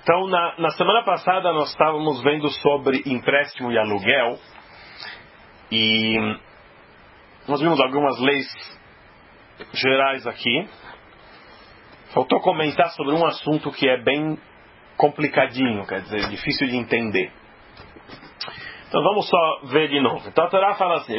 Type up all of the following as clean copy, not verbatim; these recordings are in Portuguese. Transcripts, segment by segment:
Então, na semana passada nós estávamos vendo sobre empréstimo e aluguel e nós vimos algumas leis gerais aqui. Faltou comentar sobre um assunto que é bem complicadinho, quer dizer, difícil de entender. Então vamos só ver de novo. Então a Torá fala assim,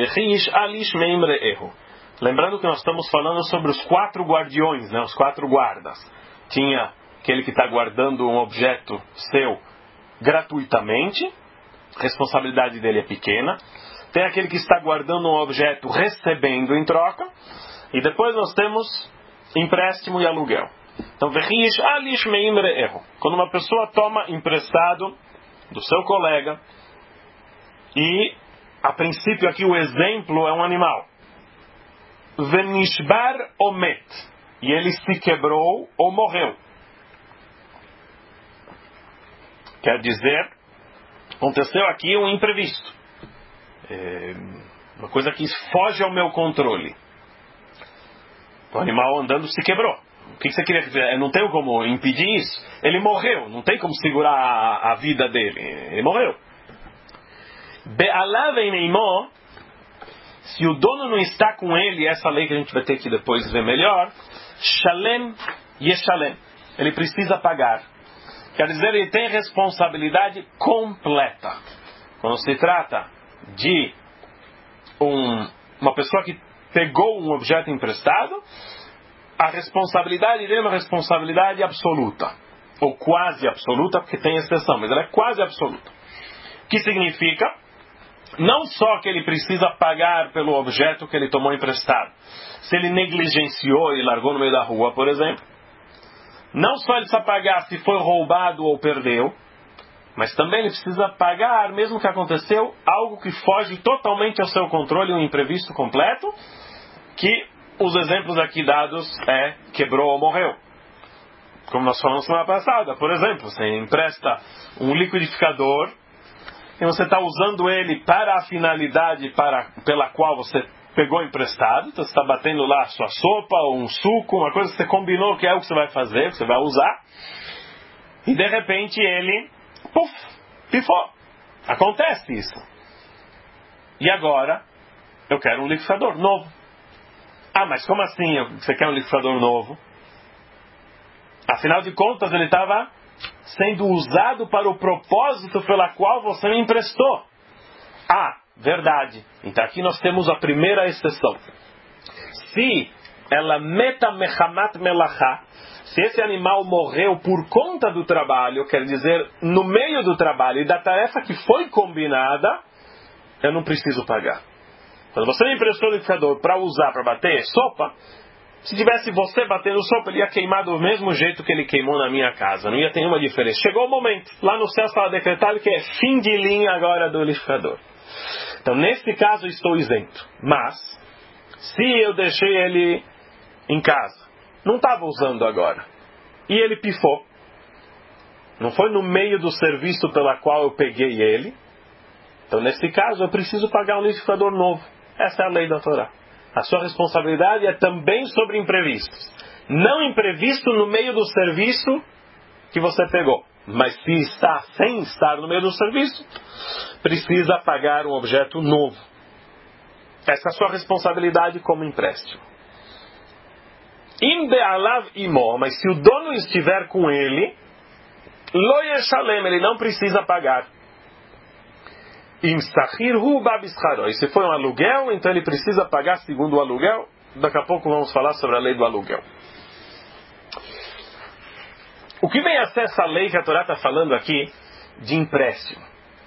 lembrando que nós estamos falando sobre os 4 guardiões, né, os 4 guardas. Tinha aquele que está guardando um objeto seu gratuitamente, a responsabilidade dele é pequena. Tem aquele que está guardando um objeto recebendo em troca. E depois nós temos empréstimo e aluguel. Então, quando uma pessoa toma emprestado do seu colega, e a princípio aqui o exemplo é um animal. Venishbar omet, e ele se quebrou ou morreu. Quer dizer, aconteceu aqui um imprevisto. Uma coisa que foge ao meu controle. O animal andando se quebrou. O que você queria dizer? Não tenho como impedir isso. Ele morreu, não tem como segurar a vida dele. Ele morreu. Se o dono não está com ele, essa lei que a gente vai ter que depois ver melhor, Shalem Yeshalem. Ele precisa pagar. Quer dizer, ele tem responsabilidade completa. Quando se trata de uma pessoa que pegou um objeto emprestado, a responsabilidade dele é uma responsabilidade absoluta. Ou quase absoluta, porque tem exceção, mas ela é quase absoluta. O que significa? Não só que ele precisa pagar pelo objeto que ele tomou emprestado. Se ele negligenciou e largou no meio da rua, por exemplo. Não só ele precisa pagar se foi roubado ou perdeu, mas também ele precisa pagar, mesmo que aconteceu algo que foge totalmente ao seu controle, um imprevisto completo, que os exemplos aqui dados quebrou ou morreu. Como nós falamos semana passada, por exemplo, você empresta um liquidificador e você está usando ele para a finalidade pela qual você pegou emprestado, então você está batendo lá a sua sopa, ou um suco, uma coisa que você combinou que é o que você vai fazer, que você vai usar, e de repente ele, pifou. Acontece isso. E agora, eu quero um liquidificador novo. Ah, mas como assim você quer um liquidificador novo? Afinal de contas, ele estava sendo usado para o propósito pela qual você me emprestou. Ah, verdade. Então aqui nós temos a primeira exceção. Se ela meta mechamat melachá, se esse animal morreu por conta do trabalho, quer dizer, no meio do trabalho e da tarefa que foi combinada, eu não preciso pagar. Quando você me emprestou o liquidificador para usar, para bater sopa, se tivesse você batendo sopa, ele ia queimar do mesmo jeito que ele queimou na minha casa. Não ia ter nenhuma diferença. Chegou o momento. Lá no céu estava decretado que é fim de linha agora do liquidificador. Então, nesse caso, eu estou isento. Mas, se eu deixei ele em casa, não estava usando agora, e ele pifou, não foi no meio do serviço pela qual eu peguei ele, então, nesse caso, eu preciso pagar um liquidificador novo. Essa é a lei da Torá. A sua responsabilidade é também sobre imprevistos. Não imprevisto no meio do serviço que você pegou. Mas se está sem estar no meio do serviço, precisa pagar um objeto novo. Essa é a sua responsabilidade como empréstimo. Im be'alav imo, mas se o dono estiver com ele, lo yeshalem, ele não precisa pagar. Im sachir hu babischaro. E se for um aluguel, então ele precisa pagar segundo o aluguel. Daqui a pouco vamos falar sobre a lei do aluguel. O que vem a ser essa lei que a Torá está falando aqui de empréstimo?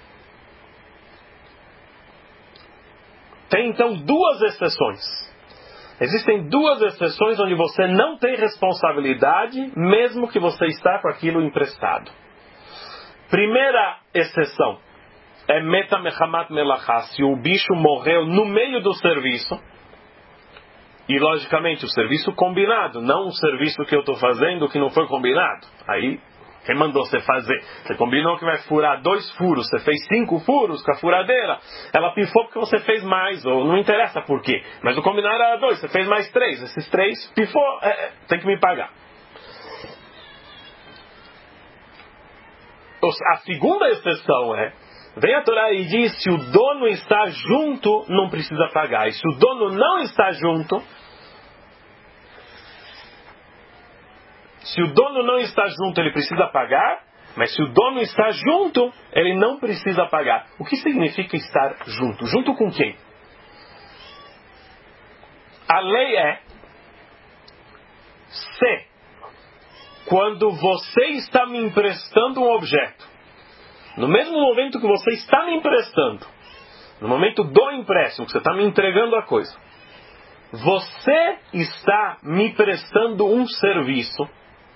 Tem então 2 exceções. Existem 2 exceções onde você não tem responsabilidade, mesmo que você está com aquilo emprestado. Primeira exceção é meta mechamat melachá, se o bicho morreu no meio do serviço, e logicamente o serviço combinado, não o serviço que eu estou fazendo que não foi combinado. Aí, quem mandou você fazer? Você combinou que vai furar 2 furos, você fez 5 furos com a furadeira, ela pifou porque você fez mais, ou não interessa por quê, mas o combinado era 2, você fez mais 3, esses 3 pifou, tem que me pagar. A segunda exceção vem a Torá e diz, se o dono está junto, não precisa pagar. E se o dono não está junto, ele precisa pagar, mas se o dono está junto, ele não precisa pagar. O que significa estar junto? Junto com quem? A lei se quando você está me emprestando um objeto, no mesmo momento que você está me emprestando, no momento do empréstimo, que você está me entregando a coisa, você está me prestando um serviço,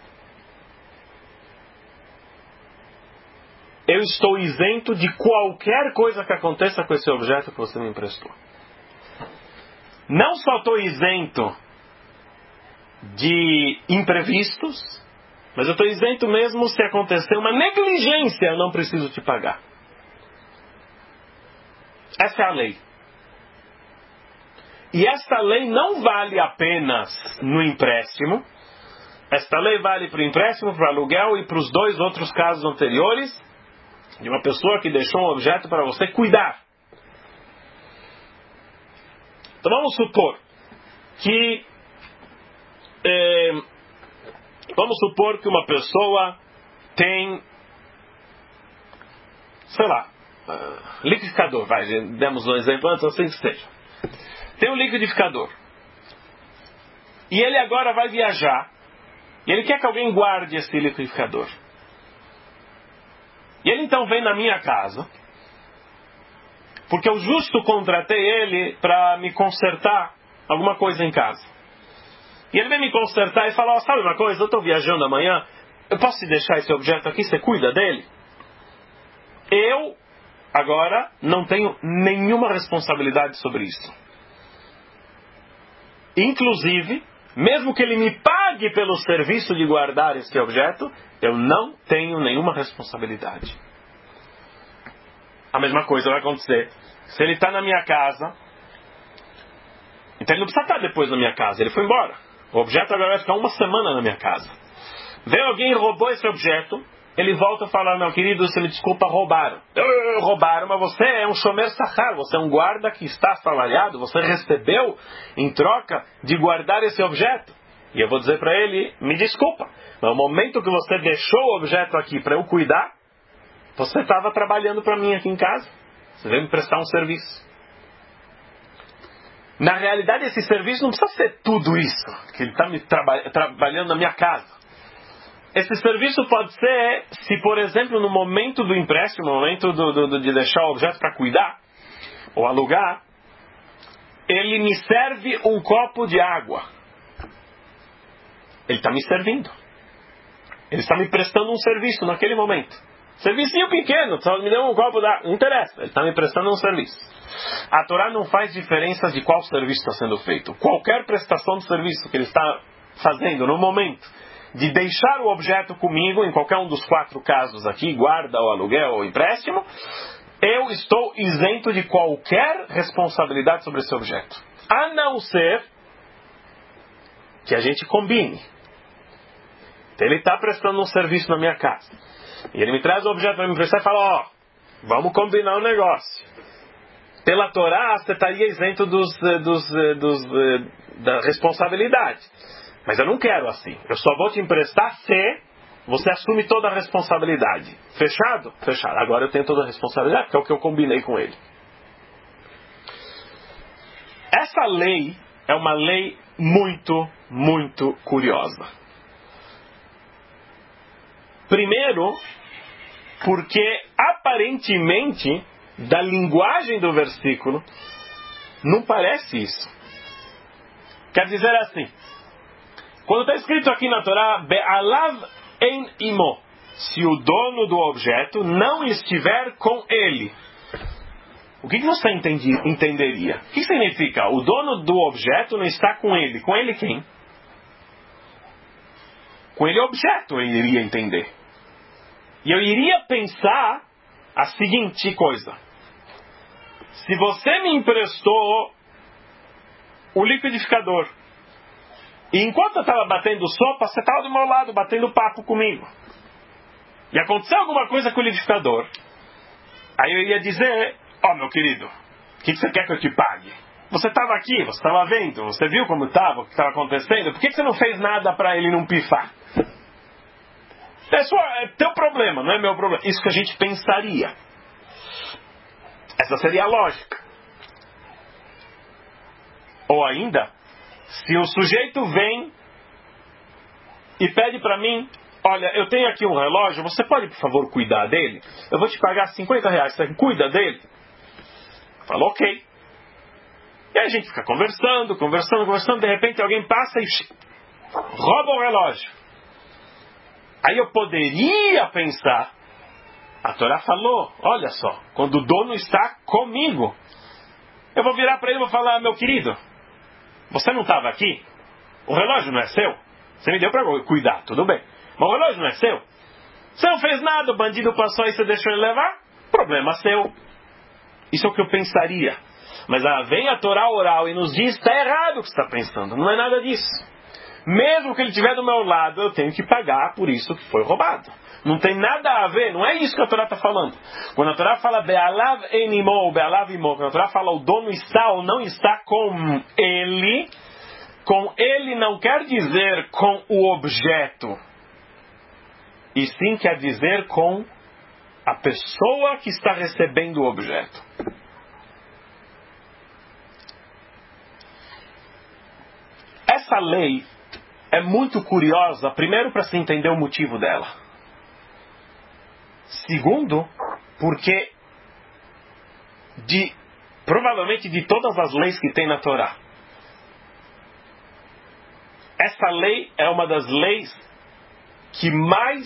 eu estou isento de qualquer coisa que aconteça com esse objeto que você me emprestou. Não só estou isento de imprevistos, mas eu estou isento mesmo se acontecer uma negligência, eu não preciso te pagar. Essa é a lei. E esta lei não vale apenas no empréstimo. Esta lei vale para o empréstimo, para o aluguel e para os 2 outros casos anteriores, de uma pessoa que deixou um objeto para você cuidar. Então vamos supor que uma pessoa tem, sei lá, liquidificador, demos um exemplo antes, assim que seja. Tem um liquidificador. E ele agora vai viajar. E ele quer que alguém guarde esse liquidificador. E ele então vem na minha casa, porque eu justo contratei ele para me consertar alguma coisa em casa. E ele vem me consertar e fala, sabe uma coisa, eu estou viajando amanhã, eu posso te deixar esse objeto aqui, você cuida dele? Eu, agora, não tenho nenhuma responsabilidade sobre isso. Inclusive, mesmo que ele me pague pelo serviço de guardar esse objeto, eu não tenho nenhuma responsabilidade. A mesma coisa vai acontecer se ele está na minha casa. Então ele não precisa estar depois na minha casa, ele foi embora. O objeto agora vai ficar 1 semana na minha casa. Veio alguém e roubou esse objeto, ele volta e fala, meu querido, você me desculpa, roubaram. Roubaram, mas você é um shomer sachar, você é um guarda que está assalariado, você recebeu em troca de guardar esse objeto. E eu vou dizer para ele, me desculpa, mas no momento que você deixou o objeto aqui para eu cuidar, você estava trabalhando para mim aqui em casa. Você veio me prestar um serviço. Na realidade, esse serviço não precisa ser tudo isso, que ele está me trabalhando na minha casa. Esse serviço pode ser, se por exemplo, no momento do empréstimo, no momento de deixar o objeto para cuidar, ou alugar, ele me serve um copo de água. Ele está me servindo. Ele está me prestando um serviço naquele momento. Servicinho pequeno, só me deu um copo d'água. Não interessa, ele está me prestando um serviço. A Torá não faz diferença de qual serviço está sendo feito. Qualquer prestação de serviço que ele está fazendo no momento de deixar o objeto comigo, em qualquer um dos 4 casos aqui, guarda ou aluguel ou empréstimo, eu estou isento de qualquer responsabilidade sobre esse objeto. A não ser que a gente combine. Então, ele está prestando um serviço na minha casa. E ele me traz o objeto para me prestar e fala, vamos combinar um negócio. Pela Torá, você estaria isento da responsabilidade. Mas eu não quero assim. Eu só vou te emprestar se você assume toda a responsabilidade. Fechado? Fechado. Agora eu tenho toda a responsabilidade, que é o que eu combinei com ele. Essa lei é uma lei muito, muito curiosa. Primeiro, porque aparentemente, da linguagem do versículo, não parece isso. Quer dizer assim, quando está escrito aqui na Torá, Be'alav en imo, se o dono do objeto não estiver com ele. O que você entenderia? O que significa? O dono do objeto não está com ele. Com ele quem? Com ele objeto eu iria entender. E eu iria pensar a seguinte coisa. Se você me emprestou o liquidificador, e enquanto eu estava batendo sopa, você estava do meu lado, batendo papo comigo. e aconteceu alguma coisa com o liquidificador, aí eu ia dizer, meu querido, o que você quer que eu te pague? Você estava aqui, você estava vendo, você viu como estava, o que estava acontecendo, por que você não fez nada para ele não pifar? É teu problema, não é meu problema. Isso que a gente pensaria. Essa seria a lógica. Ou ainda, se o sujeito vem e pede para mim, olha, eu tenho aqui um relógio, você pode, por favor, cuidar dele? Eu vou te pagar R$50, você cuida dele? Eu falo, ok. E aí a gente fica conversando, de repente alguém passa e rouba o relógio. Aí eu poderia pensar, a Torá falou, olha só, quando o dono está comigo, eu vou virar para ele e vou falar, meu querido, você não estava aqui? O relógio não é seu? Você me deu para cuidar, tudo bem. Mas o relógio não é seu? Você não fez nada, o bandido passou e você deixou ele levar? Problema seu. Isso é o que eu pensaria. Mas vem a Torá oral e nos diz, está errado o que você está pensando, não é nada disso. Mesmo que ele estiver do meu lado, eu tenho que pagar por isso que foi roubado. Não tem nada a ver, não é isso que a Torá está falando. Quando a Torá fala Be'alav enimo, Be'alav imo, quando a Torá fala o dono está ou não está com ele não quer dizer com o objeto, e sim quer dizer com a pessoa que está recebendo o objeto. Essa lei é muito curiosa, primeiro para se entender o motivo dela. Segundo, porque provavelmente de todas as leis que tem na Torá, essa lei é uma das leis que mais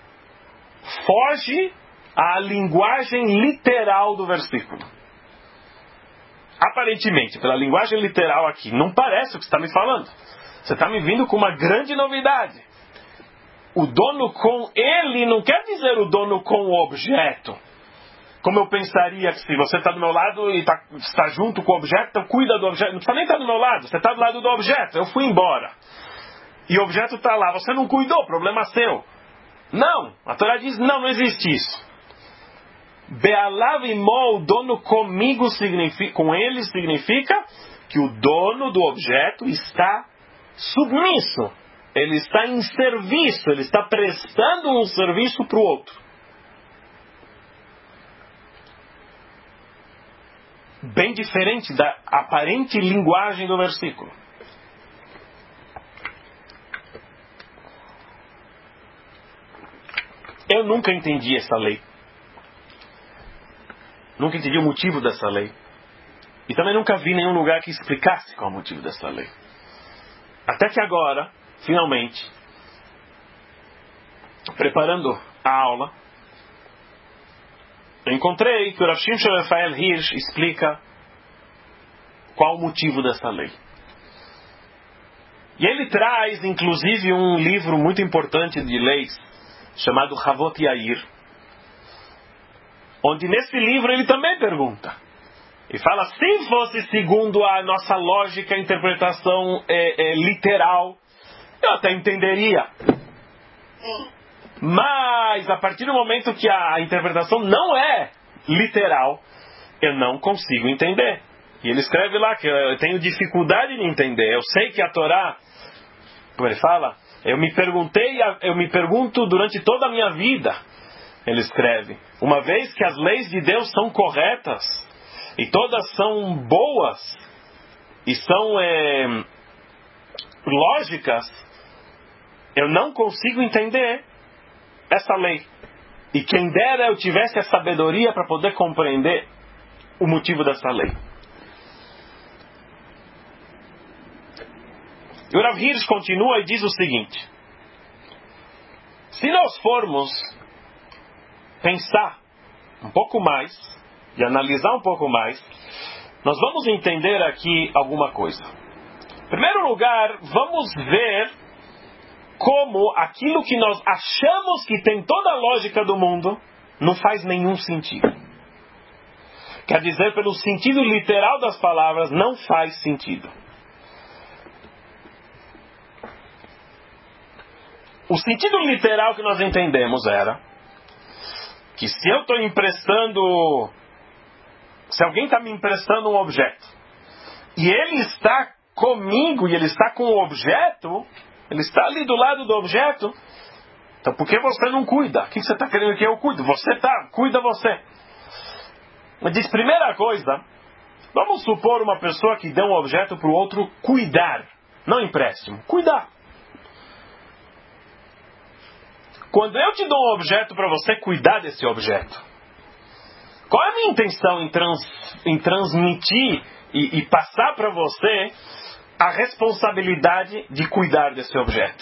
foge à linguagem literal do versículo. Aparentemente, pela linguagem literal aqui, não parece o que você está me falando. Você está me vindo com uma grande novidade. O dono com ele não quer dizer o dono com o objeto. Como eu pensaria que se você está do meu lado e está junto com o objeto, então cuida do objeto. Não precisa nem estar do meu lado, você está do lado do objeto. Eu fui embora. E o objeto está lá. Você não cuidou, problema seu. Não, a Torá diz, não existe isso. Be'alav imo, o dono comigo, com ele significa que o dono do objeto está submisso. Ele está em serviço, ele está prestando um serviço para o outro. Bem diferente da aparente linguagem do versículo. Eu nunca entendi essa lei. Nunca entendi o motivo dessa lei. E também nunca vi nenhum lugar que explicasse qual é o motivo dessa lei. Até que agora, finalmente, preparando a aula, eu encontrei que o Rav Shimshon Raphael Hirsch explica qual o motivo dessa lei. E ele traz, inclusive, um livro muito importante de leis, chamado Havot Yair, onde nesse livro ele também pergunta. E fala, se fosse segundo a nossa lógica, a interpretação literal, eu até entenderia. Mas, a partir do momento que a interpretação não é literal, eu não consigo entender. E ele escreve lá que eu tenho dificuldade de entender. Eu sei que a Torá, como ele fala, eu me pergunto durante toda a minha vida, ele escreve, uma vez que as leis de Deus são corretas, e todas são boas, e são lógicas, eu não consigo entender essa lei. E quem dera eu tivesse a sabedoria para poder compreender o motivo dessa lei. E o Rav Hirsch continua e diz o seguinte: se nós formos pensar um pouco mais e analisar um pouco mais, nós vamos entender aqui alguma coisa. Em primeiro lugar, vamos ver como aquilo que nós achamos que tem toda a lógica do mundo não faz nenhum sentido. Quer dizer, pelo sentido literal das palavras, não faz sentido. O sentido literal que nós entendemos era que se eu estou emprestando, se alguém está me emprestando um objeto, e ele está comigo, e ele está com o objeto, ele está ali do lado do objeto, então por que você não cuida? O que você está querendo que eu cuide? Cuida você. Mas diz, primeira coisa, vamos supor uma pessoa que deu um objeto para o outro cuidar, não empréstimo, cuidar. Quando eu te dou um objeto para você cuidar desse objeto, qual é a minha intenção em transmitir e passar para você a responsabilidade de cuidar desse objeto?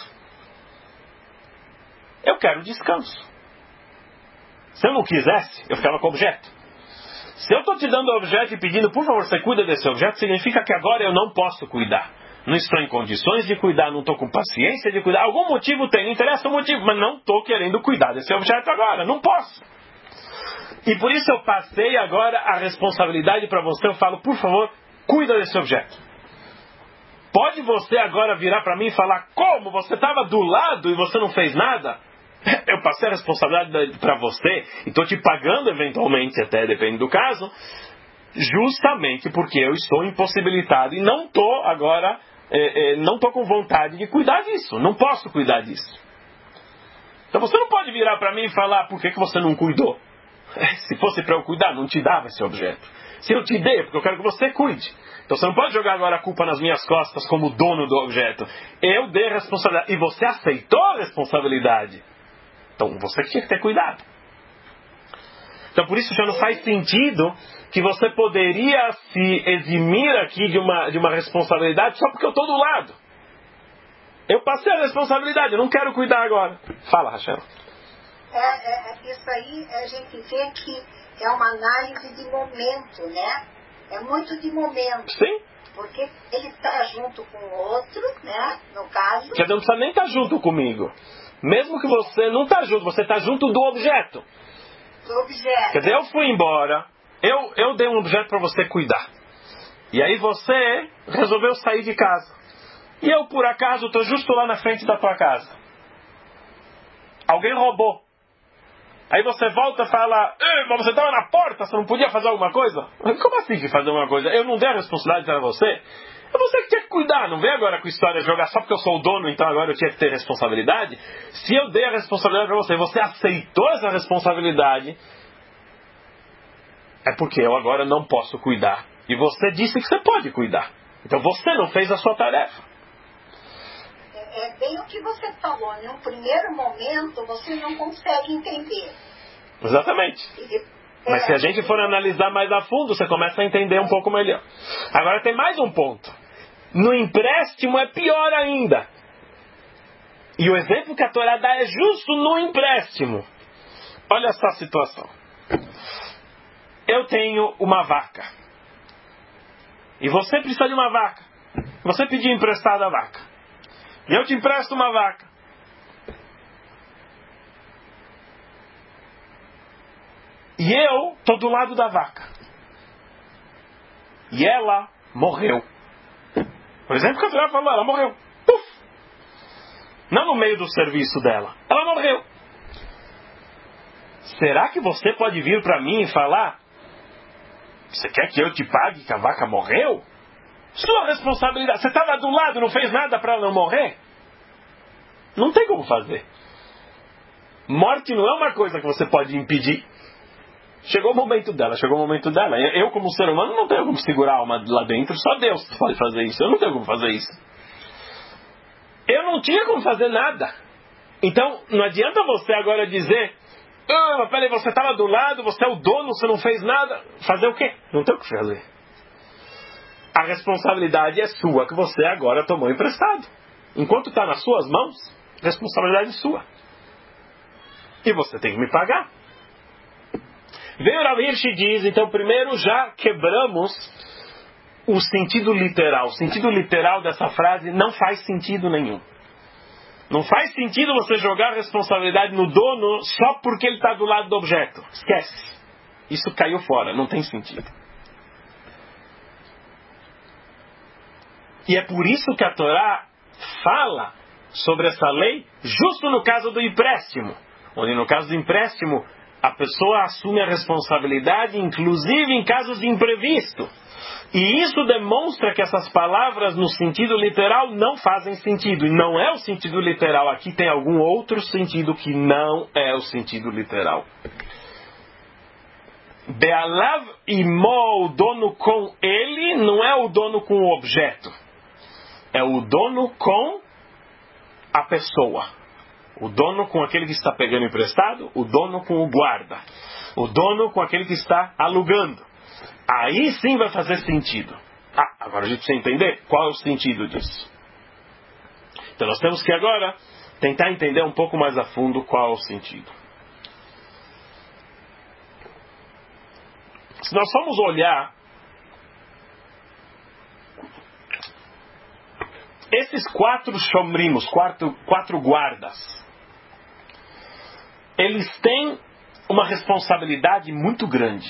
Eu quero descanso. Se eu não quisesse, eu ficava com o objeto. Se eu estou te dando o objeto e pedindo, por favor, você cuida desse objeto, significa que agora eu não posso cuidar. Não estou em condições de cuidar, não estou com paciência de cuidar. Algum motivo tem, não interessa o motivo, mas não estou querendo cuidar desse objeto agora, não posso. E por isso eu passei agora a responsabilidade para você, eu falo, por favor, cuida desse objeto. Pode você agora virar para mim e falar, como? Você estava do lado e você não fez nada? Eu passei a responsabilidade para você e estou te pagando eventualmente, até depende do caso, justamente porque eu estou impossibilitado e não estou agora, não estou com vontade de cuidar disso, não posso cuidar disso. Então você não pode virar para mim e falar, por que você não cuidou? Se fosse para eu cuidar, não te dava esse objeto. Se eu te dei, é porque eu quero que você cuide. Então você não pode jogar agora a culpa nas minhas costas como dono do objeto. Eu dei a responsabilidade e você aceitou a responsabilidade. Então você tinha que ter cuidado. Então por isso já não faz sentido que você poderia se eximir aqui de uma responsabilidade só porque eu estou do lado. Eu passei a responsabilidade, eu não quero cuidar agora. Fala, Rachel. Isso aí a gente vê que é uma análise de momento, né? É muito de momento. Sim. Porque ele está junto com o outro, né? No caso. Quer dizer, não precisa nem estar junto comigo. Mesmo que você não está junto, você está junto do objeto. Do objeto. Quer dizer, eu fui embora, eu dei um objeto para você cuidar. E aí você resolveu sair de casa. E eu, por acaso, estou justo lá na frente da tua casa. Alguém roubou. Aí você volta e fala, mas você estava na porta, você não podia fazer alguma coisa? Como assim que fazer alguma coisa? Eu não dei a responsabilidade para você? É você que tinha que cuidar, não vem agora com história de jogar só porque eu sou o dono, então agora eu tinha que ter responsabilidade. Se eu dei a responsabilidade para você, você aceitou essa responsabilidade, é porque eu agora não posso cuidar. E você disse que você pode cuidar. Então você não fez a sua tarefa. É bem o que você falou, né? No primeiro momento você não consegue entender. Exatamente. Mas se a gente for analisar mais a fundo, você começa a entender um pouco melhor. Agora tem mais um ponto. No empréstimo é pior ainda. E o exemplo que a Torá dá é justo no empréstimo. Olha essa situação. Eu tenho uma vaca. E você precisa de uma vaca. Você pediu emprestado a vaca. E eu te empresto uma vaca. E eu estou do lado da vaca. E ela morreu. Por exemplo, que a Torá falou, ela morreu. Puf! Não no meio do serviço dela. Ela morreu. Será que você pode vir para mim e falar, você quer que eu te pague que a vaca morreu? Sua responsabilidade. Você estava do lado, não fez nada para ela não morrer? Não tem como fazer. Morte não é uma coisa que você pode impedir. Chegou o momento dela. Eu, como ser humano, não tenho como segurar a alma lá dentro. Só Deus pode fazer isso. Eu não tenho como fazer isso. Eu não tinha como fazer nada. Então, não adianta você agora dizer, mas peraí, você estava do lado, você é o dono, você não fez nada. Fazer o quê? Não tem o que fazer. A responsabilidade é sua, que você agora tomou emprestado. Enquanto está nas suas mãos, responsabilidade é sua. E você tem que me pagar. Veio o Rav Hirsch e diz, então primeiro já quebramos o sentido literal. O sentido literal dessa frase não faz sentido nenhum. Não faz sentido você jogar a responsabilidade no dono só porque ele está do lado do objeto. Esquece. Isso caiu fora, não tem sentido. E é por isso que a Torá fala sobre essa lei, justo no caso do empréstimo. Onde no caso do empréstimo, A pessoa assume a responsabilidade, inclusive em casos de imprevisto. E isso demonstra que essas palavras, no sentido literal, não fazem sentido. E não é o sentido literal. Aqui tem algum outro sentido que não é o sentido literal. Be'alav imo, o dono com ele, não é o dono com o objeto. É o dono com a pessoa. O dono com aquele que está pegando emprestado, o dono com o guarda. O dono com aquele que está alugando. Aí sim vai fazer sentido. Agora a gente precisa entender qual é o sentido disso. Então nós temos que agora tentar entender um pouco mais a fundo qual é o sentido. Se nós formos olhar esses 4 shomrimos, quatro guardas, eles têm uma responsabilidade muito grande.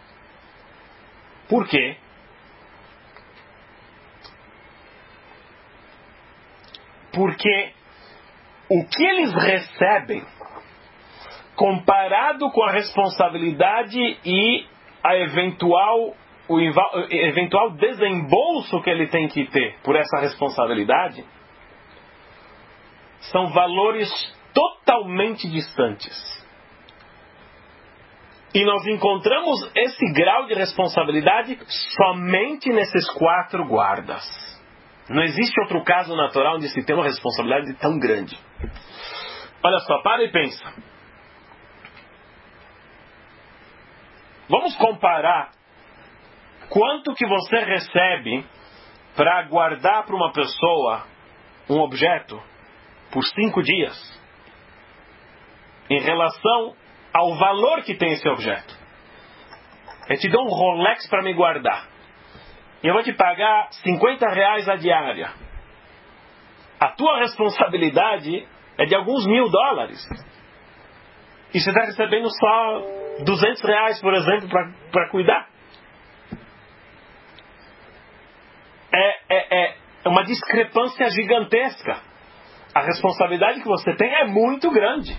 Por quê? Porque o que eles recebem, comparado com a responsabilidade e o eventual desembolso que ele tem que ter por essa responsabilidade, são valores totalmente distantes. E nós encontramos esse grau de responsabilidade somente nesses 4 guardas. Não existe outro caso natural onde se tem uma responsabilidade tão grande. Olha só, para e pensa. Vamos comparar quanto que você recebe para guardar para uma pessoa um objeto por 5 dias em relação ao valor que tem esse objeto. Eu te dou um Rolex para me guardar. E eu vou te pagar R$50 a diária. A tua responsabilidade é de alguns $1.000. E você está recebendo só R$200, por exemplo, para cuidar. É uma discrepância gigantesca. A responsabilidade que você tem é muito grande.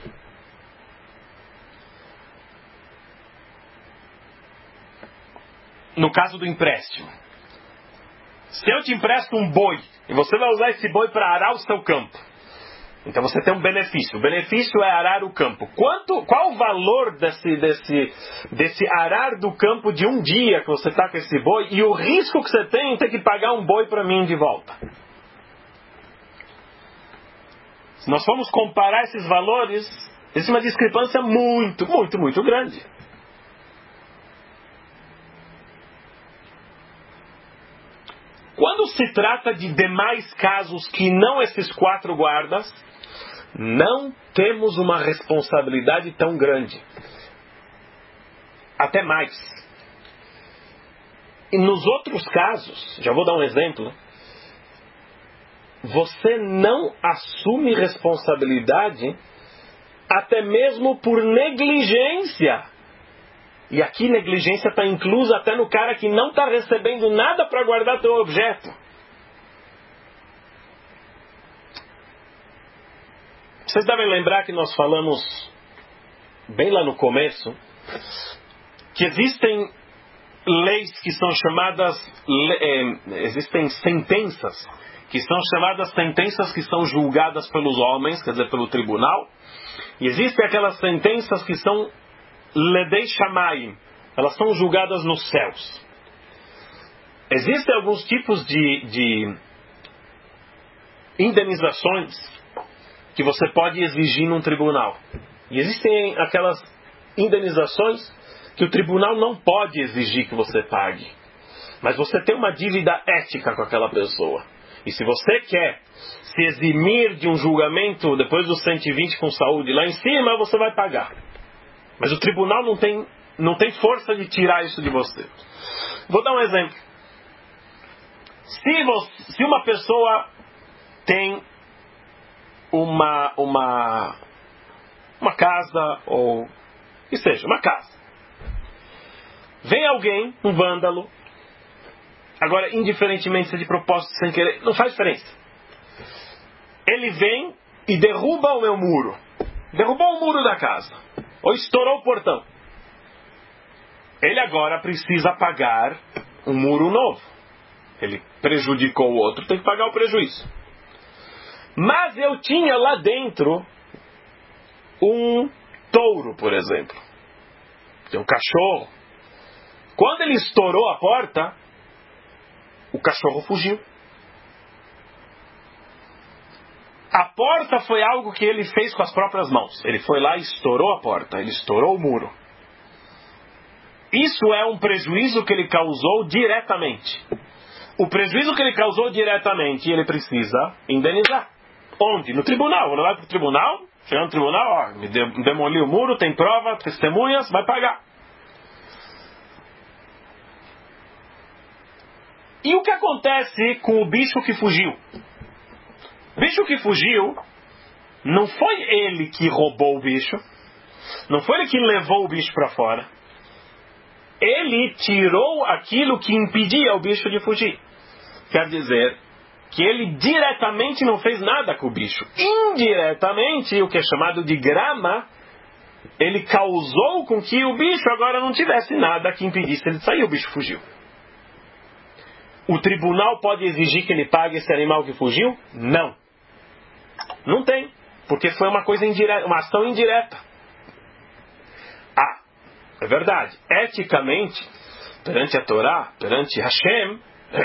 No caso do empréstimo, se eu te empresto um boi e você vai usar esse boi para arar o seu campo, então você tem um benefício. O benefício é arar o campo. Qual o valor desse arar do campo de um dia que você está com esse boi e o risco que você tem em ter que pagar um boi para mim de volta? Se nós formos comparar esses valores, existe uma discrepância muito, muito, muito grande. Quando se trata de demais casos que não esses 4 guardas, não temos uma responsabilidade tão grande. Até mais. E nos outros casos, já vou dar um exemplo, você não assume responsabilidade até mesmo por negligência. E aqui negligência está inclusa até no cara que não está recebendo nada para guardar teu objeto. Vocês devem lembrar que nós falamos, bem lá no começo, que existem leis que são chamadas, existem sentenças, que são chamadas sentenças que são julgadas pelos homens, quer dizer, pelo tribunal. E existem aquelas sentenças que são Ledei Shamayim, elas são julgadas nos céus. Existem alguns tipos de indenizações que você pode exigir num tribunal. E existem aquelas indenizações que o tribunal não pode exigir que você pague. Mas você tem uma dívida ética com aquela pessoa. E se você quer se eximir de um julgamento depois dos 120 com saúde lá em cima, você vai pagar. Mas o tribunal não tem força de tirar isso de você. Vou dar um exemplo. Se uma pessoa tem uma casa, ou que seja, uma casa. Vem alguém, um vândalo, agora indiferentemente se é de propósito, sem querer, não faz diferença. Ele vem e derruba o meu muro. Derrubou o muro da casa. ou estourou o portão. Ele agora precisa pagar um muro novo. Ele prejudicou o outro, tem que pagar o prejuízo. Mas eu tinha lá dentro um touro, por exemplo. Tem um cachorro. Quando ele estourou a porta, o cachorro fugiu. A porta foi algo que ele fez com as próprias mãos. Ele foi lá e estourou a porta. Ele estourou o muro. Isso é um prejuízo que ele causou diretamente. O prejuízo que ele causou diretamente, ele precisa indenizar. Onde? No tribunal. Ele vai para o tribunal, chega no tribunal, demoliu o muro, tem prova, testemunhas, vai pagar. E o que acontece com o bicho que fugiu? O bicho que fugiu, não foi ele que roubou o bicho, não foi ele que levou o bicho para fora. Ele tirou aquilo que impedia o bicho de fugir. Quer dizer que ele diretamente não fez nada com o bicho. Indiretamente, o que é chamado de grama, ele causou com que o bicho agora não tivesse nada que impedisse ele de sair. O bicho fugiu. O tribunal pode exigir que ele pague esse animal que fugiu? Não. Não tem. Porque foi uma coisa indireta, uma ação indireta. É verdade. Eticamente, perante a Torá, perante Hashem,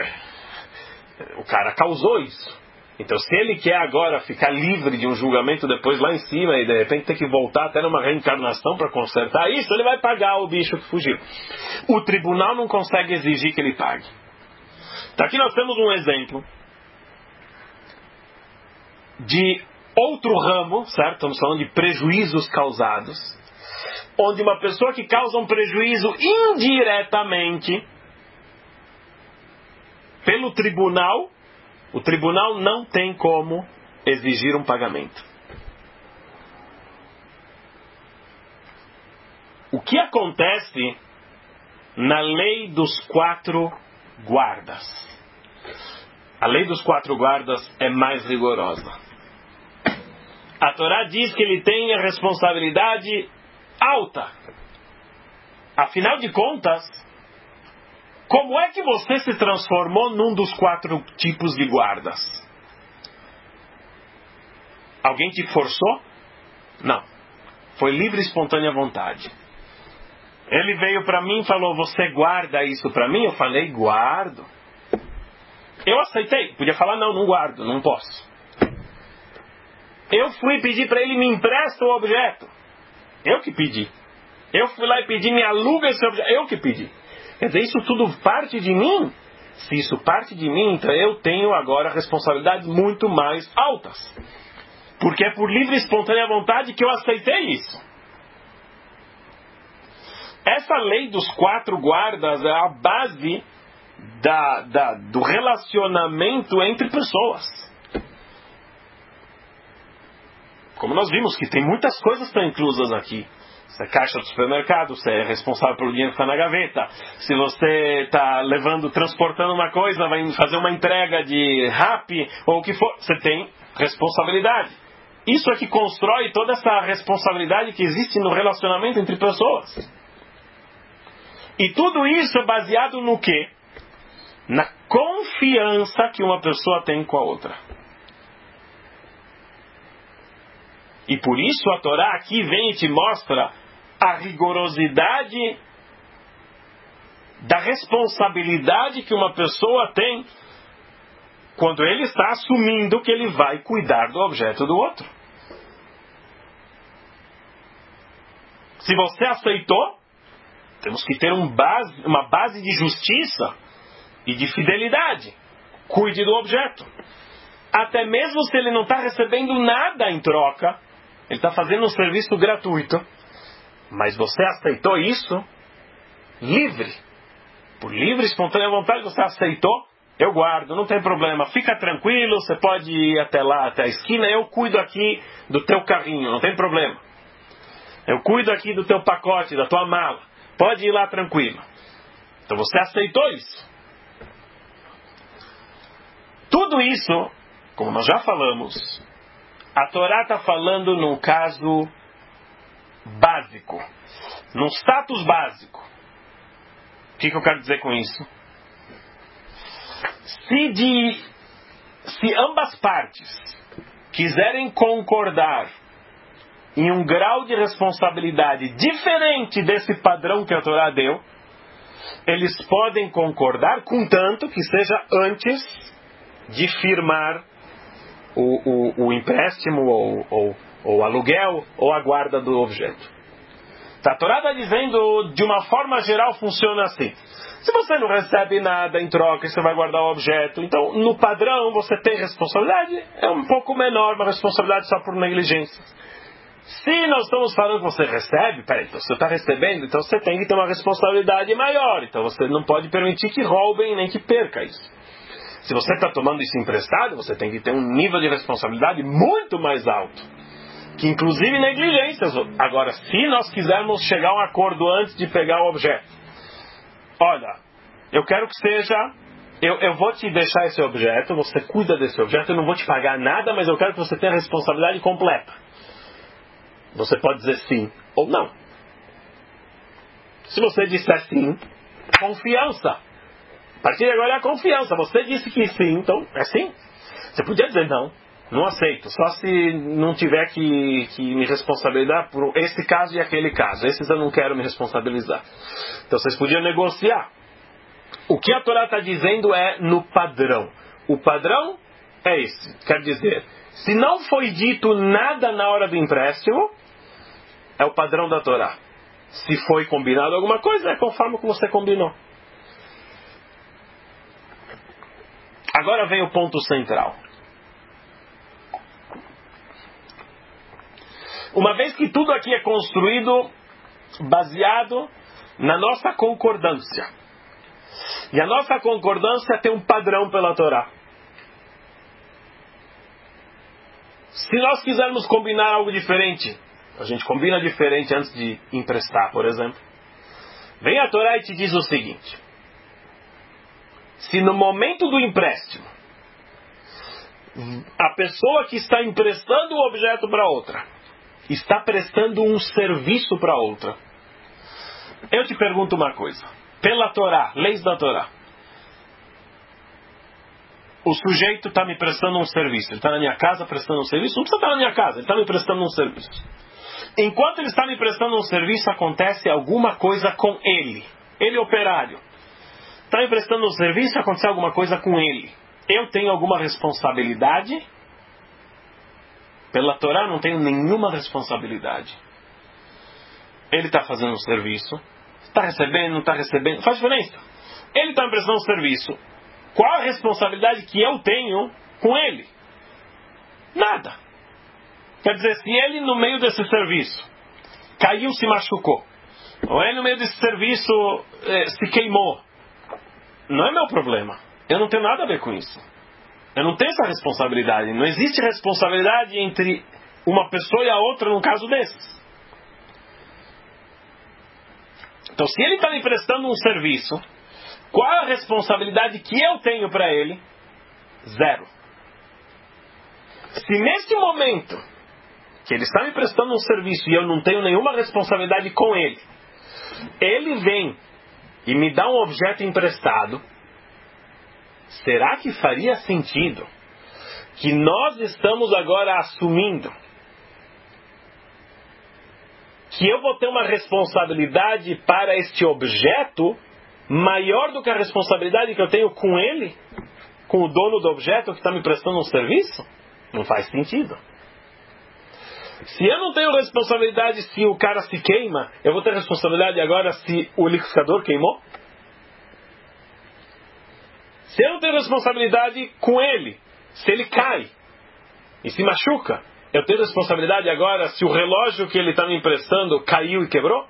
o cara causou isso. Então, se ele quer agora ficar livre de um julgamento depois lá em cima e de repente ter que voltar até numa reencarnação para consertar isso, ele vai pagar o bicho que fugiu. O tribunal não consegue exigir que ele pague. Então, aqui nós temos um exemplo de outro ramo, certo? Estamos falando de prejuízos causados, onde uma pessoa que causa um prejuízo indiretamente pelo tribunal, o tribunal não tem como exigir um pagamento. O que acontece na lei dos 4 guardas? A lei dos 4 guardas é mais rigorosa. A Torá diz que ele tem a responsabilidade alta. Afinal de contas, como é que você se transformou num dos 4 tipos de guardas? Alguém te forçou? Não. Foi livre e espontânea vontade. Ele veio para mim e falou, você guarda isso para mim? Eu falei, guardo. Eu aceitei. Podia falar, não guardo, não posso. Eu fui pedir para ele, me empresta o objeto. Eu que pedi. Eu fui lá e pedi, me aluga esse objeto. Eu que pedi. Quer dizer, isso tudo parte de mim? Se isso parte de mim, então eu tenho agora responsabilidades muito mais altas. Porque é por livre e espontânea vontade que eu aceitei isso. Essa lei dos 4 guardas é a base do relacionamento entre pessoas. Como nós vimos que tem muitas coisas que estão inclusas aqui. Se é caixa do supermercado, você é responsável pelo dinheiro que está na gaveta. Se você está transportando uma coisa, vai fazer uma entrega de Rappi, ou o que for, você tem responsabilidade. Isso é que constrói toda essa responsabilidade que existe no relacionamento entre pessoas. E tudo isso é baseado no quê? Na confiança que uma pessoa tem com a outra. E por isso a Torá aqui vem e te mostra a rigorosidade da responsabilidade que uma pessoa tem quando ele está assumindo que ele vai cuidar do objeto do outro. Se você aceitou, temos que ter uma base de justiça e de fidelidade. Cuide do objeto. Até mesmo se ele não está recebendo nada em troca, ele está fazendo um serviço gratuito, mas você aceitou isso livre. Por livre e espontânea vontade você aceitou, eu guardo, não tem problema. Fica tranquilo, você pode ir até lá, até a esquina, eu cuido aqui do teu carrinho, não tem problema. Eu cuido aqui do teu pacote, da tua mala. Pode ir lá tranquilo. Então você aceitou isso. Tudo isso, como nós já falamos, a Torá está falando num caso básico, num status básico. O que eu quero dizer com isso? Se ambas partes quiserem concordar em um grau de responsabilidade diferente desse padrão que a Torá deu, eles podem concordar, contanto que seja antes de firmar o empréstimo ou aluguel ou a guarda do objeto. A Torá está dizendo, de uma forma geral, funciona assim. Se você não recebe nada em troca e você vai guardar o objeto, então no padrão você tem responsabilidade, é um pouco menor, uma responsabilidade só por negligência. Se nós estamos falando que você recebe, então você está recebendo, então você tem que ter uma responsabilidade maior, então você não pode permitir que roubem nem que perca isso. Se você está tomando isso emprestado, você tem que ter um nível de responsabilidade muito mais alto, que inclusive negligências. Agora, se nós quisermos chegar a um acordo antes de pegar o objeto, olha, eu quero que seja, eu vou te deixar esse objeto, você cuida desse objeto, eu não vou te pagar nada, mas eu quero que você tenha a responsabilidade completa. Você pode dizer sim ou não. Se você disser sim, confiança. A partir de agora é a confiança. Você disse que sim, então é sim. Você podia dizer não, não aceito. Só se não tiver que me responsabilizar por esse caso e aquele caso. Esses eu não quero me responsabilizar. Então vocês podiam negociar. O que a Torá está dizendo é no padrão. O padrão é esse. Quer dizer, se não foi dito nada na hora do empréstimo, é o padrão da Torá. Se foi combinado alguma coisa, é conforme que você combinou. Agora vem o ponto central. Uma vez que tudo aqui é construído baseado na nossa concordância. E a nossa concordância tem um padrão pela Torá. Se nós quisermos combinar algo diferente, a gente combina diferente antes de emprestar, por exemplo. Vem a Torá e te diz o seguinte: se no momento do empréstimo, a pessoa que está emprestando o objeto para outra está prestando um serviço para outra, eu te pergunto uma coisa. Pela Torá, leis da Torá, o sujeito está me prestando um serviço, ele está na minha casa prestando um serviço, não precisa estar na minha casa, ele está me prestando um serviço. Enquanto ele está me prestando um serviço, acontece alguma coisa com ele. Ele é operário. Está me prestando um serviço, acontece alguma coisa com ele. Eu tenho alguma responsabilidade? Pela Torá não tenho nenhuma responsabilidade. Ele está fazendo um serviço. Está recebendo, não está recebendo. Faz diferença. Ele está me prestando um serviço. Qual a responsabilidade que eu tenho com ele? Nada. Quer dizer, se ele no meio desse serviço caiu, se machucou, ou ele no meio desse serviço se queimou, não é meu problema. Eu não tenho nada a ver com isso. Eu não tenho essa responsabilidade. Não existe responsabilidade entre uma pessoa e a outra num caso desses. Então, se ele está me prestando um serviço, qual a responsabilidade que eu tenho para ele? Zero. Se nesse momento que ele está me prestando um serviço e eu não tenho nenhuma responsabilidade com ele, ele vem e me dá um objeto emprestado, será que faria sentido que nós estamos agora assumindo que eu vou ter uma responsabilidade para este objeto maior do que a responsabilidade que eu tenho com ele, com o dono do objeto que está me prestando um serviço? Não faz sentido. Se eu não tenho responsabilidade se o cara se queima, eu vou ter responsabilidade agora se o liquidificador queimou? Se eu não tenho responsabilidade com ele, se ele cai e se machuca, eu tenho responsabilidade agora se o relógio que ele está me emprestando caiu e quebrou?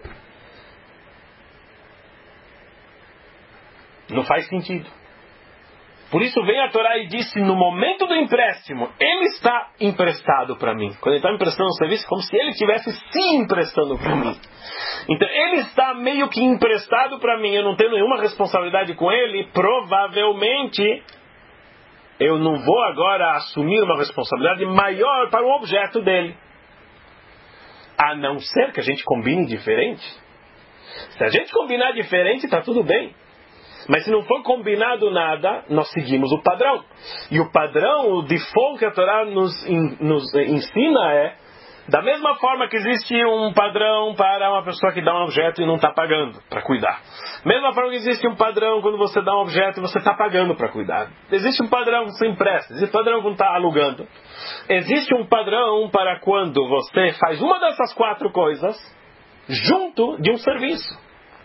Não faz sentido. Por isso vem a Torá e disse, no momento do empréstimo, ele está emprestado para mim. Quando ele está me emprestando um serviço, é como se ele estivesse se emprestando para mim. Então ele está meio que emprestado para mim, eu não tenho nenhuma responsabilidade com ele, provavelmente eu não vou agora assumir uma responsabilidade maior para o objeto dele. A não ser que a gente combine diferente. Se a gente combinar diferente, está tudo bem. Mas se não for combinado nada, nós seguimos o padrão. E o padrão, o default que a Torá nos ensina é, da mesma forma que existe um padrão para uma pessoa que dá um objeto e não está pagando para cuidar. Mesma forma que existe um padrão quando você dá um objeto e você está pagando para cuidar. Existe um padrão quando você empresta, existe um padrão quando está alugando. Existe um padrão para quando você faz uma dessas 4 coisas junto de um serviço.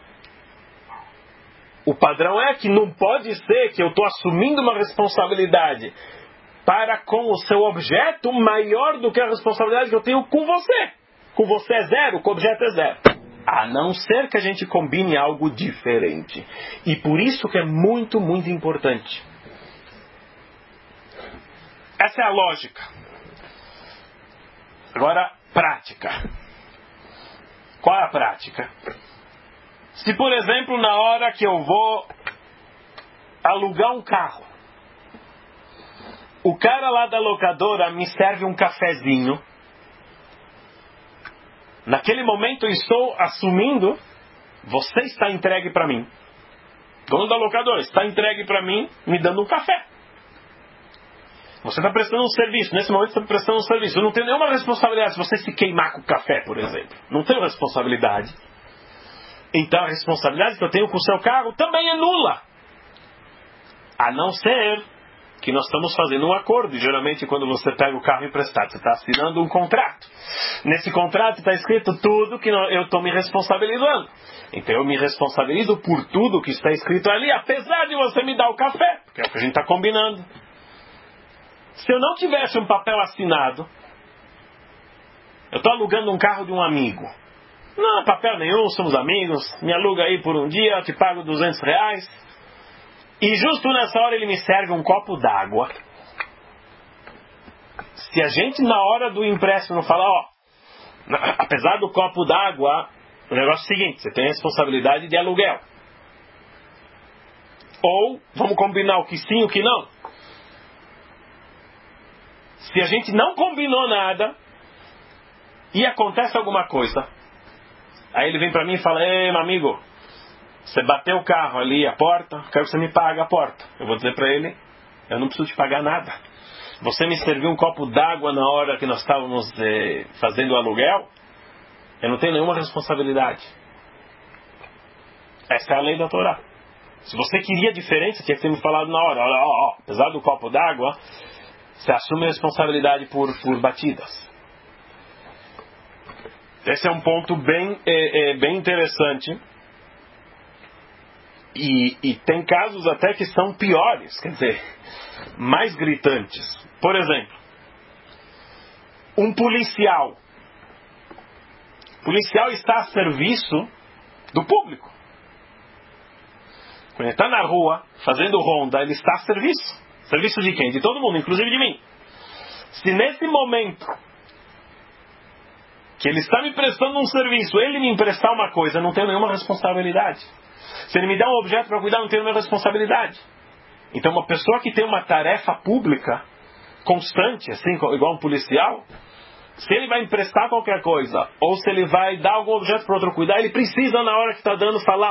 O padrão é que não pode ser que eu estou assumindo uma responsabilidade para com o seu objeto maior do que a responsabilidade que eu tenho com você. Com você é 0, com o objeto é 0. A não ser que a gente combine algo diferente. E por isso que é muito, muito importante. Essa é a lógica. Agora, prática. Qual é a prática? Se, por exemplo, na hora que eu vou alugar um carro, o cara lá da locadora me serve um cafezinho, naquele momento eu estou assumindo, você está entregue para mim. Dono da locadora está entregue para mim, me dando um café. Você está prestando um serviço, nesse momento você está prestando um serviço. Eu não tenho nenhuma responsabilidade se você se queimar com o café, por exemplo. Não tenho responsabilidade. Então a responsabilidade que eu tenho com o seu carro também é nula. A não ser que nós estamos fazendo um acordo. E geralmente quando você pega o carro emprestado, você está assinando um contrato. Nesse contrato está escrito tudo que eu estou me responsabilizando. Então eu me responsabilizo por tudo que está escrito ali, apesar de você me dar o café, porque é o que a gente está combinando. Se eu não tivesse um papel assinado, eu estou alugando um carro de um amigo. Não, papel nenhum, somos amigos, me aluga aí por um dia, eu te pago R$200. E justo nessa hora ele me serve um copo d'água. Se a gente na hora do empréstimo falar, apesar do copo d'água, o negócio é o seguinte, você tem a responsabilidade de aluguel. Ou, vamos combinar o que sim e o que não. Se a gente não combinou nada, e acontece alguma coisa, aí ele vem para mim e fala, ei, meu amigo, você bateu o carro ali, a porta, quero que você me pague a porta. Eu vou dizer para ele, eu não preciso te pagar nada. Você me serviu um copo d'água na hora que nós estávamos fazendo o aluguel, eu não tenho nenhuma responsabilidade. Essa é a lei da Torá. Se você queria diferença, tinha que ter me falado na hora. Olha, apesar do copo d'água, você assume a responsabilidade por batidas. Esse é um ponto bem interessante. E tem casos até que são piores, quer dizer, mais gritantes. Por exemplo, um policial. O policial está a serviço do público. Quando ele está na rua, fazendo ronda, ele está a serviço. Serviço de quem? De todo mundo, inclusive de mim. Se nesse momento que ele está me prestando um serviço, ele me emprestar uma coisa, eu não tenho nenhuma responsabilidade. Se ele me dá um objeto para cuidar, eu não tenho nenhuma responsabilidade. Então uma pessoa que tem uma tarefa pública constante, assim, igual um policial, se ele vai emprestar qualquer coisa, ou se ele vai dar algum objeto para outro cuidar, ele precisa na hora que está dando falar,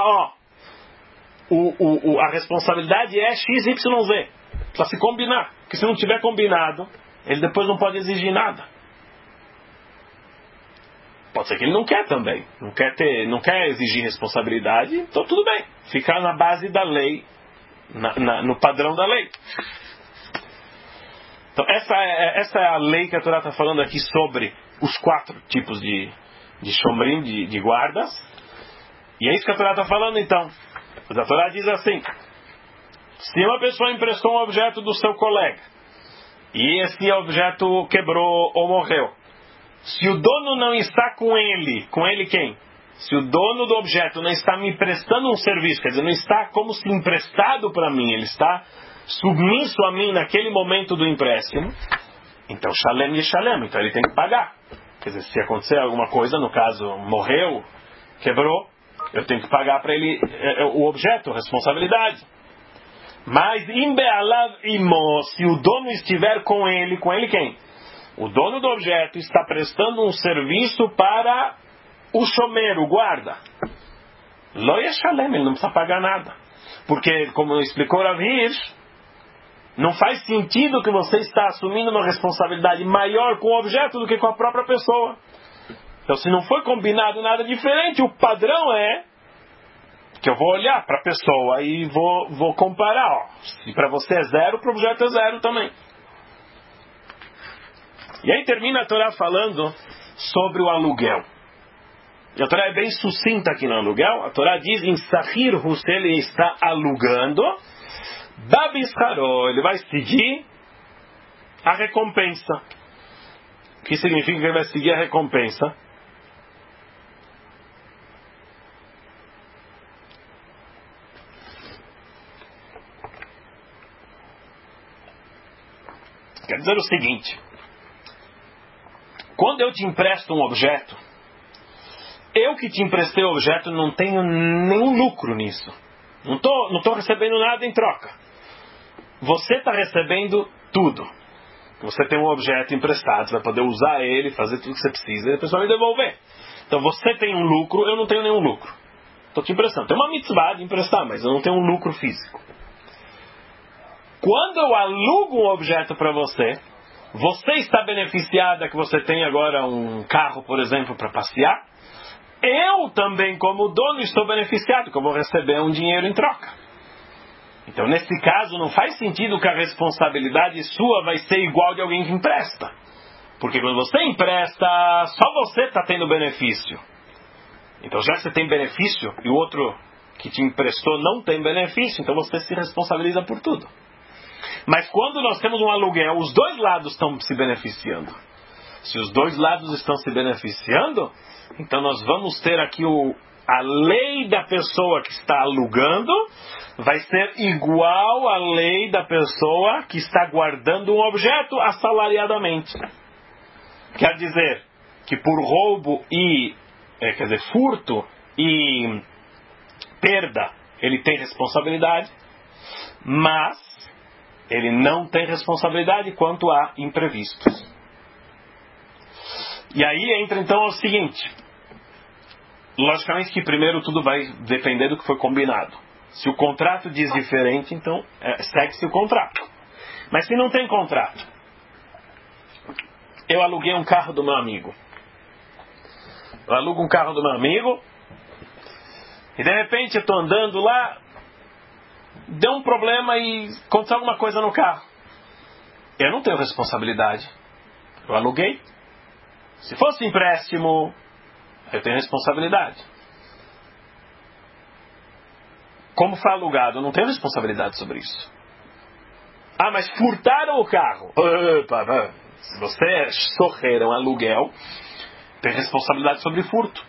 a responsabilidade é XYZ. Precisa se combinar. Porque se não tiver combinado, ele depois não pode exigir nada. Pode ser que ele não quer também. Não quer exigir responsabilidade, então tudo bem. Ficar na base da lei, no padrão da lei. Então essa é a lei que a Torá está falando aqui sobre os 4 tipos de shomrim, de guardas. E é isso que a Torá está falando então. Mas a Torá diz assim: se uma pessoa emprestou um objeto do seu colega e esse objeto quebrou ou morreu, se o dono não está com ele quem? Se o dono do objeto não está me prestando um serviço, quer dizer, não está como se emprestado para mim, ele está submisso a mim naquele momento do empréstimo, então shalem e shalem, então ele tem que pagar. Quer dizer, se acontecer alguma coisa, no caso, morreu, quebrou, eu tenho que pagar para ele o objeto, a responsabilidade. Mas, se o dono estiver com ele quem? O dono do objeto está prestando um serviço para o shomer, o guarda. Lo yeshalem, ele não precisa pagar nada. Porque, como explicou Rav Hirsch, não faz sentido que você está assumindo uma responsabilidade maior com o objeto do que com a própria pessoa. Então, se não foi combinado nada diferente, o padrão é que eu vou olhar para a pessoa e vou comparar. Ó, se para você é 0, para o objeto é 0 também. E aí termina a Torá falando sobre o aluguel. E a Torá é bem sucinta aqui no aluguel. A Torá diz, em Sahir, se ele está alugando, Babisharo, ele vai seguir a recompensa. O que significa que ele vai seguir a recompensa? Quer dizer o seguinte: quando eu te empresto um objeto, eu que te emprestei o objeto não tenho nenhum lucro nisso. Não estou recebendo nada em troca. Você está recebendo tudo. Você tem um objeto emprestado, você vai poder usar ele, fazer tudo que você precisa, e a pessoa vai devolver. Então você tem um lucro, eu não tenho nenhum lucro. Estou te emprestando. Tem uma mitzvah de emprestar, mas eu não tenho um lucro físico. Quando eu alugo um objeto para você, você está beneficiada que você tem agora um carro, por exemplo, para passear. Eu também, como dono, estou beneficiado, que eu vou receber um dinheiro em troca. Então, nesse caso, não faz sentido que a responsabilidade sua vai ser igual de alguém que empresta. Porque quando você empresta, só você está tendo benefício. Então, já que você tem benefício e o outro que te emprestou não tem benefício, então você se responsabiliza por tudo. Mas quando nós temos um aluguel, os dois lados estão se beneficiando. Se os dois lados estão se beneficiando, então nós vamos ter aqui a lei da pessoa que está alugando vai ser igual à lei da pessoa que está guardando um objeto assalariadamente. Quer dizer que por roubo e furto e perda ele tem responsabilidade, mas ele não tem responsabilidade quanto a imprevistos. E aí entra então o seguinte: logicamente que primeiro tudo vai depender do que foi combinado. Se o contrato diz diferente, então segue-se o contrato. Mas se não tem contrato, eu aluguei um carro do meu amigo. Eu alugo um carro do meu amigo e de repente eu estou andando lá, deu um problema e aconteceu alguma coisa no carro. Eu não tenho responsabilidade. Eu aluguei. Se fosse empréstimo, eu tenho responsabilidade. Como foi alugado, eu não tenho responsabilidade sobre isso. Ah, mas furtaram o carro. Opa, se você é sorreiro, um aluguel, tem responsabilidade sobre furto.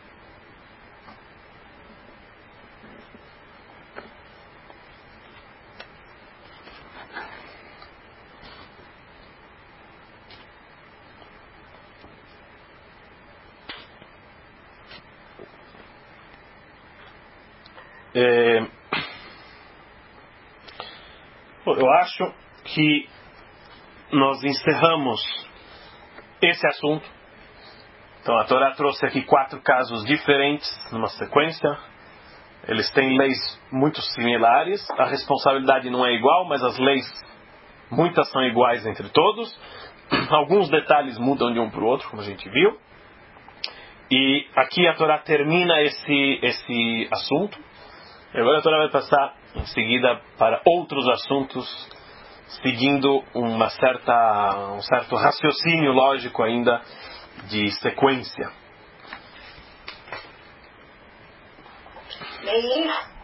Eu acho que nós encerramos esse assunto. Então a Torá trouxe aqui 4 casos diferentes numa sequência. Eles têm leis muito similares. A responsabilidade não é igual, mas as leis, muitas são iguais entre todos. Alguns detalhes mudam de um para o outro, como a gente viu. E aqui a Torá termina esse assunto. E agora a Torá vai passar em seguida para outros assuntos, seguindo um certo raciocínio lógico ainda de sequência.